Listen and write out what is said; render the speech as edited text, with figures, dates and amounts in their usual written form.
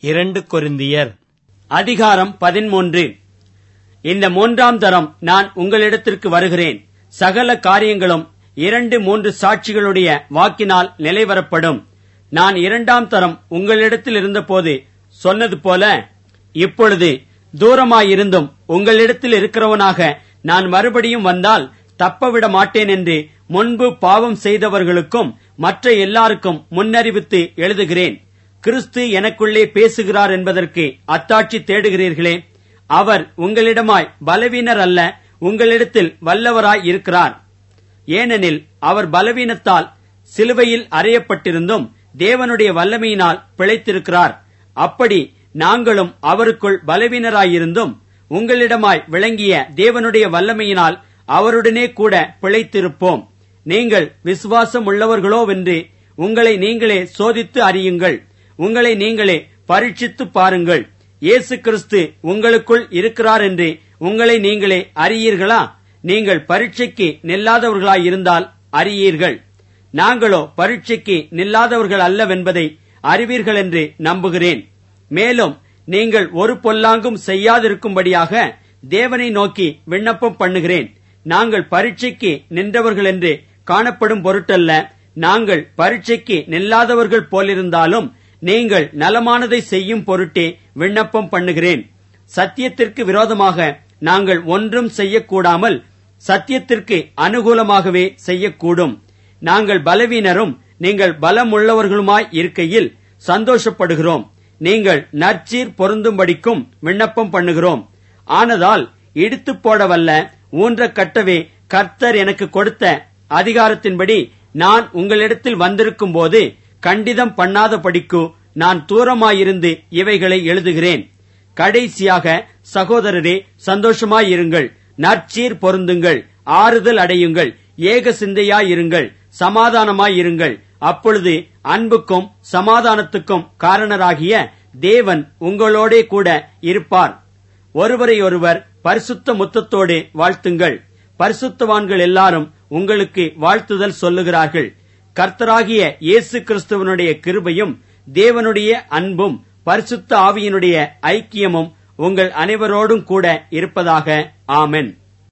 2 கொரிந்தியர் அதிகாரம் 13. இந்த 3ஆம் தரம் நான் உங்களிடத்திற்கு வருகிறேன். சகல காரியங்களும் 2-3 சாட்சிகளுடைய வாக்கினால் நிலைவரப்படும். நான் 2ஆம் தரம் உங்களிடத்தில் இருந்தபோது சொன்னது போல இப்பொழுது தூரமாயிருந்தும் உங்களிடத்தில் இருக்கிறவனாக நான் மறுபடியும் வந்தால் தப்பவிட மாட்டேன் என்று முன்பு பாவம் செய்தவர்களுக்கும் மற்ற எல்லாருக்கும் முன்னறிவித்து எழுதுகிறேன். கிறிஸ்து எனக்குள்ளே பேசுகிறார் என்பதற்கு அத்தாட்சி தேடுகிறீர்களே. அவர் உங்களிடமாய் பலவீனர் அல்ல, உங்களிடத்தில் வல்லவராய் இருக்கிறார். ஏனெனில் அவர் பலவீனத்தால் சிலுவையில் அறையப்பட்டிருந்தும் தேவனுடைய வல்லமையினால் பிழைத்திருக்கிறார். அப்படி நாங்களும் அவருக்குள் பலவீனராயிருந்தும் உங்களிடமாய் விளங்கிய தேவனுடைய வல்லமையினால் அவருடனே கூட பிழைத்திருப்போம். நீங்கள் விசுவாசம் உள்ளவர்களோவென்று உங்களை நீங்களே சோதித்து அறியுங்கள். உங்களை நீங்களே பரீட்சித்து பாருங்கள். இயேசு கிறிஸ்து உங்களுக்குள் இருக்கிறார் என்று உங்களை நீங்களே அறியீர்களா? நீங்கள் பரீட்சைக்கு நில்லாதவர்களாயிருந்தால் அறியீர்கள். நாங்களோ பரீட்சைக்கு நில்லாதவர்கள் அல்லவென்பதை அறிவீர்கள் என்று நம்புகிறேன். மேலும் நீங்கள் ஒரு பொல்லாங்கும் செய்யாதிருக்கும்படியாக தேவனை நோக்கி விண்ணப்பம் பண்ணுகிறேன். நாங்கள் பரீட்சைக்கு நின்றவர்கள் என்று காணப்படும் பொருட்டல்ல, நாங்கள் பரீட்சைக்கு நில்லாதவர்கள் போலிருந்தாலும் நீங்கள் நலமானதை செய்யும் பொருட்டே விண்ணப்பம் பண்ணுகிறேன். சத்தியத்திற்கு விரோதமாக நாங்கள் ஒன்றும் செய்யக்கூடாமல் சத்தியத்திற்கு அனுகூலமாகவே செய்யக்கூடும். நாங்கள் பலவீனரும் நீங்கள் பலமுள்ளவர்களுமாய் இருக்கையில் சந்தோஷப்படுகிறோம். நீங்கள் நற்சீர் பொருந்தும்படிக்கும் விண்ணப்பம் பண்ணுகிறோம். ஆனதால் இடித்து போடவல்ல, ஊன்ற கட்டவே கர்த்தர் எனக்கு கொடுத்த அதிகாரத்தின்படி நான் உங்களிடத்தில் வந்திருக்கும் போது கண்டிதம் பண்ணாதபடிக்கு நான் தூரமாயிருந்து இவைகளை எழுதுகிறேன். கடைசியாக சகோதரரே, சந்தோஷமாயிருங்கள், நற்சீர் பொருந்துங்கள், ஆறுதல் அடையுங்கள், ஏக சிந்தையாயிருங்கள், சமாதானமாயிருங்கள். அப்பொழுது அன்புக்கும் சமாதானத்துக்கும் காரணராகிய தேவன் உங்களோடே கூட இருப்பார். ஒருவரையொருவர் பரிசுத்த முத்தத்தோடு வாழ்த்துங்கள். பரிசுத்தவான்கள் எல்லாரும் உங்களுக்கு வாழ்த்துதல் சொல்லுகிறார்கள். கர்த்தராகிய இயேசு கிறிஸ்துவனுடைய கிருபையும் தேவனுடைய அன்பும் பரிசுத்த ஆவியினுடைய ஐக்கியமும் உங்கள் அனைவரோடும் கூட இருப்பதாக. ஆமென்.